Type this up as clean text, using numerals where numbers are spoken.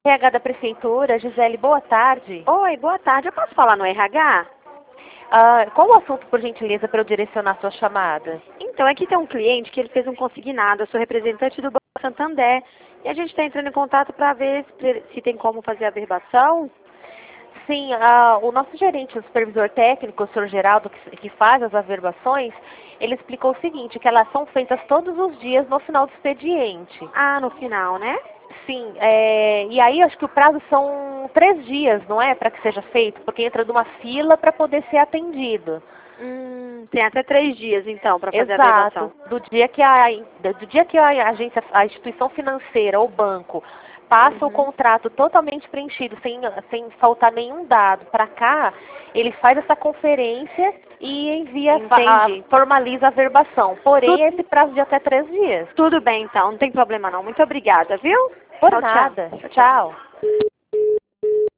RH da Prefeitura, Gisele, boa tarde. Oi, boa tarde. Eu posso falar no RH? Qual o assunto, por gentileza, para eu direcionar a sua chamada? Então, aqui tem um cliente que ele fez um consignado. Eu sou representante do Banco Santander. E a gente está entrando em contato para ver se tem como fazer a averbação. Sim, o nosso gerente, o supervisor técnico, o senhor Geraldo, que faz as averbações, ele explicou o seguinte, que elas são feitas todos os dias no final do expediente. Ah, no final, né? Sim, e aí acho que o prazo são 3 dias, não é? Para que seja feito, porque entra numa fila para poder ser atendido. Tem até 3 dias, então, para fazer a Exato. averbação. Do dia que a agência, a instituição financeira ou banco passa o contrato totalmente preenchido, sem faltar nenhum dado para cá, ele faz essa conferência e envia, Entendi. formaliza a verbação. Porém, esse prazo de até 3 dias. Tudo bem, então. Não tem problema, não. Muito obrigada, viu? Por Tchau, tchau. nada. Tchau.